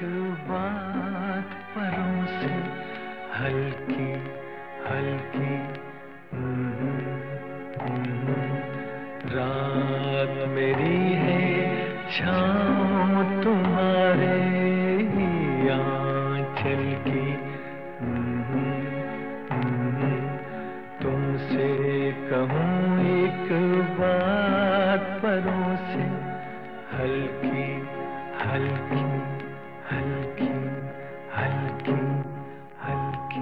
बात परों से हल्की हल्की। रात मेरी है छाँव तुम्हारे ही आंचल की। तुमसे कहूँ एक बात परों से हल्की हल्की हल्की हल्की हल्की।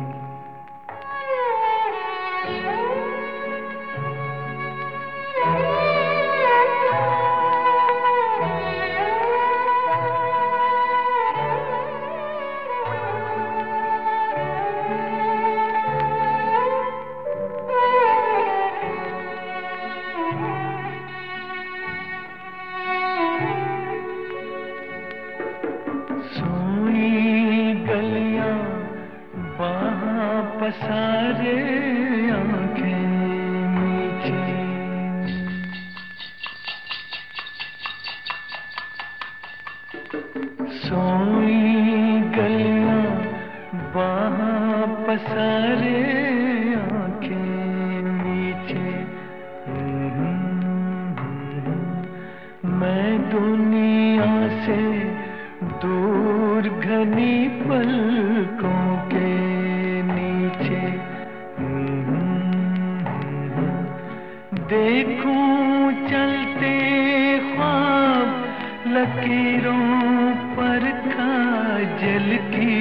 सोई गलियां बाहां पसारे आंखें नीचे। सोई गलियां बाहां पसारे आंखें नीचे। मैं दुनिया से दूर घनी पलकों के नीचे। देखूं चलते ख्वाब लकीरों पर काजल की।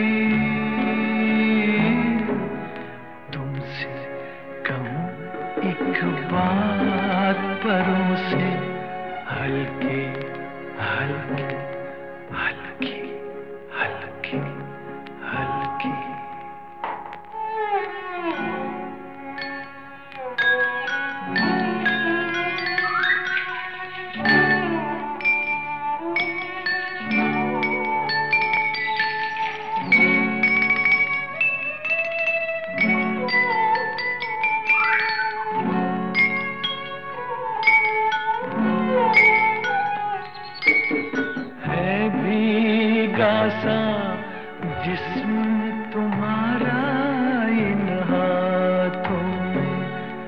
तुमसे कहूँ एक बात परों से हल्की हल्की हल्की हल्की हल्की। है भीगा सा जिस्म तुम्हारा इन हाथों में।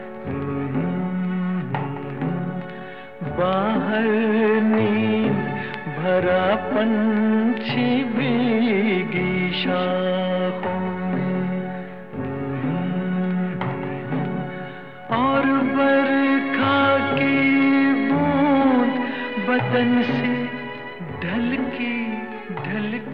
बाहर नींद भरा पंछी भीगी शाखों में। और बरखा की बूंद बदन से ढलकी ढलकी।